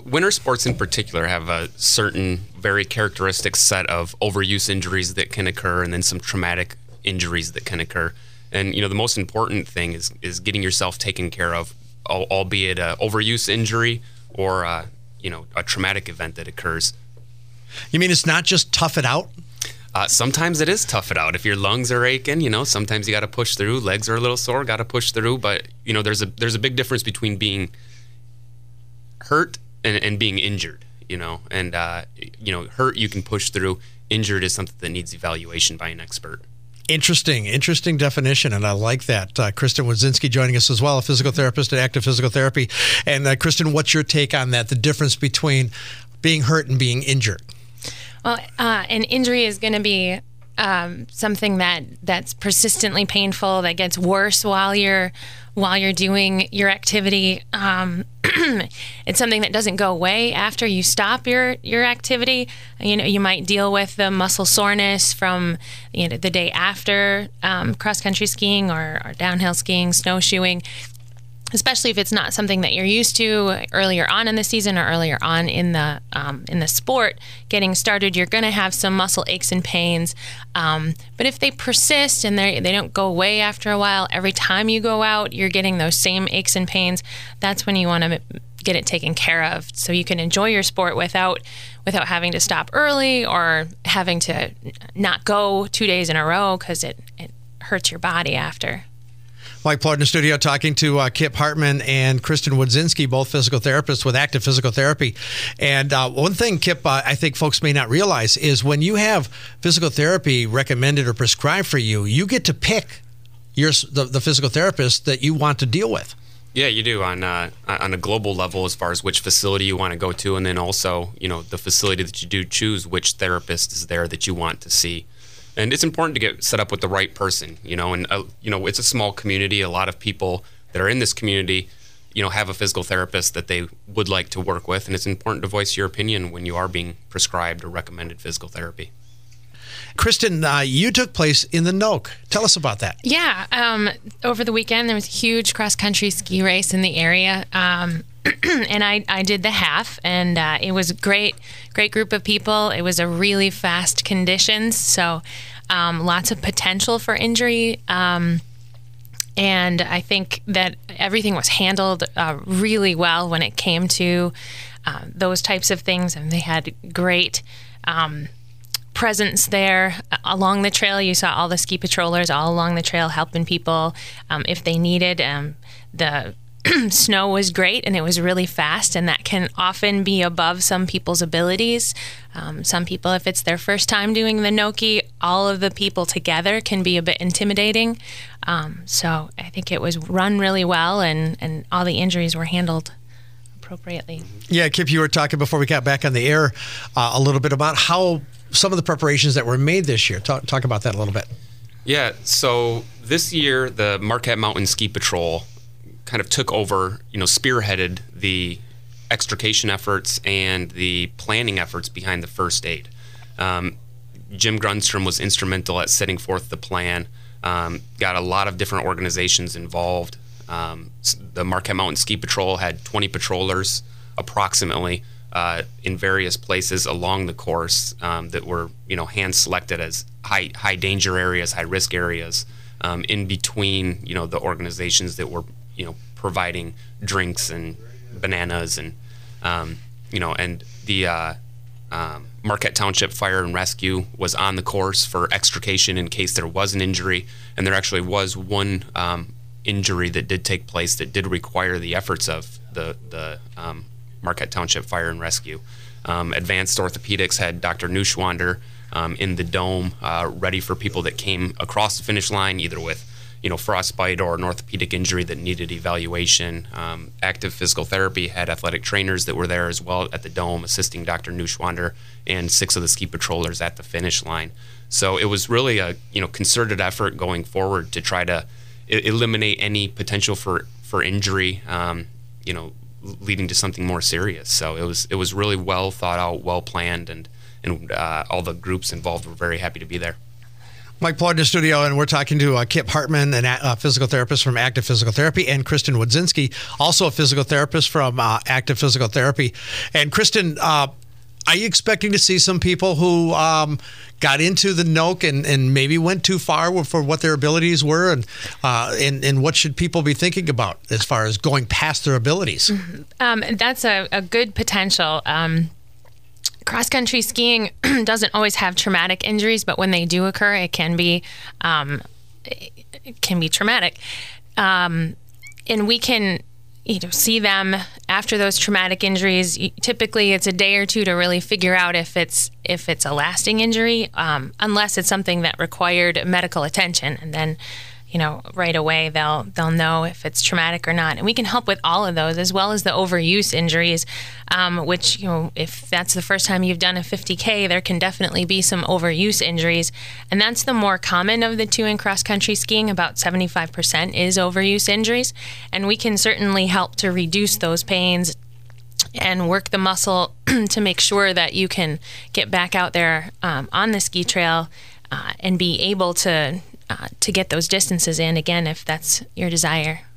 winter sports in particular have a certain very characteristic set of overuse injuries that can occur, and then some traumatic injuries that can occur. And the most important thing is getting yourself taken care of, albeit a overuse injury or a traumatic event that occurs. You mean it's not just tough it out? Sometimes it is tough it out. If your lungs are aching, sometimes you got to push through. Legs are a little sore, got to push through. But there's a big difference between being hurt and being injured. And hurt you can push through. Injured is something that needs evaluation by an expert. Interesting definition, and I like that. Kristen Wodzinski joining us as well, a physical therapist at Active Physical Therapy. And Kristen, what's your take on that, the difference between being hurt and being injured? Well, an injury is going to be something that's persistently painful, that gets worse while you're doing your activity. It's something that doesn't go away after you stop your activity. You might deal with the muscle soreness from the day after cross-country skiing or downhill skiing, snowshoeing, especially if it's not something that you're used to earlier on in the season or earlier on in the sport. Getting started, you're going to have some muscle aches and pains. But if they persist and they don't go away after a while, every time you go out, you're getting those same aches and pains. That's when you want to get it taken care of so you can enjoy your sport without having to stop early or having to not go 2 days in a row because it hurts your body after. Mike Plourde in the studio talking to Kip Hartman and Kristen Wodzinski, both physical therapists with Active Physical Therapy. And one thing, Kip, I think folks may not realize is when you have physical therapy recommended or prescribed for you, you get to pick the physical therapist that you want to deal with. Yeah, you do on a global level as far as which facility you want to go to, and then also the facility that you do choose, which therapist is there that you want to see. And it's important to get set up with the right person, and it's a small community. A lot of people that are in this community, have a physical therapist that they would like to work with, and it's important to voice your opinion when you are being prescribed or recommended physical therapy. Kristen, you took place in the NOC. Tell us about that. Yeah, over the weekend there was a huge cross-country ski race in the area, and I did the half, and it was a great group of people. It was a really fast conditions, so lots of potential for injury. And I think that everything was handled really well when it came to those types of things, and they had great presence there along the trail. You saw all the ski patrollers all along the trail helping people if they needed. The snow was great, and it was really fast, and that can often be above some people's abilities. Some people, if it's their first time doing the Noki, all of the people together can be a bit intimidating. So I think it was run really well, and all the injuries were handled appropriately. Yeah, Kip, you were talking before we got back on the air a little bit about how some of the preparations that were made this year. Talk about that a little bit. Yeah, so this year the Marquette Mountain Ski Patrol kind of took over, spearheaded the extrication efforts and the planning efforts behind the first aid. Jim Grunstrom was instrumental at setting forth the plan, got a lot of different organizations involved. The Marquette Mountain Ski Patrol had 20 patrollers approximately in various places along the course that were, hand selected as high danger areas, high risk areas, in between, the organizations that were, providing drinks and bananas and, and the Marquette Township Fire and Rescue was on the course for extrication in case there was an injury. And there actually was one injury that did take place that did require the efforts of the Marquette Township Fire and Rescue. Advanced Orthopedics had Dr. Neuschwander in the dome ready for people that came across the finish line, either with frostbite or an orthopedic injury that needed evaluation. Active Physical Therapy had athletic trainers that were there as well at the dome assisting Dr. Neuschwander and 6 of the ski patrollers at the finish line. So it was really a concerted effort going forward to try to eliminate any potential for injury, leading to something more serious. So it was really well thought out, well planned, and all the groups involved were very happy to be there. Mike Ploy in the studio, and we're talking to Kip Hartman, a physical therapist from Active Physical Therapy, and Kristen Wodzinski, also a physical therapist from Active Physical Therapy. And Kristen, are you expecting to see some people who got into the NOC and maybe went too far for what their abilities were, and what should people be thinking about as far as going past their abilities? That's a good potential. Cross-country skiing doesn't always have traumatic injuries, but when they do occur, it can be traumatic. And we can see them after those traumatic injuries. Typically, it's a day or two to really figure out if it's a lasting injury, unless it's something that required medical attention, and then right away they'll know if it's traumatic or not. And we can help with all of those, as well as the overuse injuries, which, if that's the first time you've done a 50K, there can definitely be some overuse injuries. And that's the more common of the two in cross-country skiing. About 75% is overuse injuries. And we can certainly help to reduce those pains and work the muscle to make sure that you can get back out there on the ski trail and be able to get those distances in again, if that's your desire.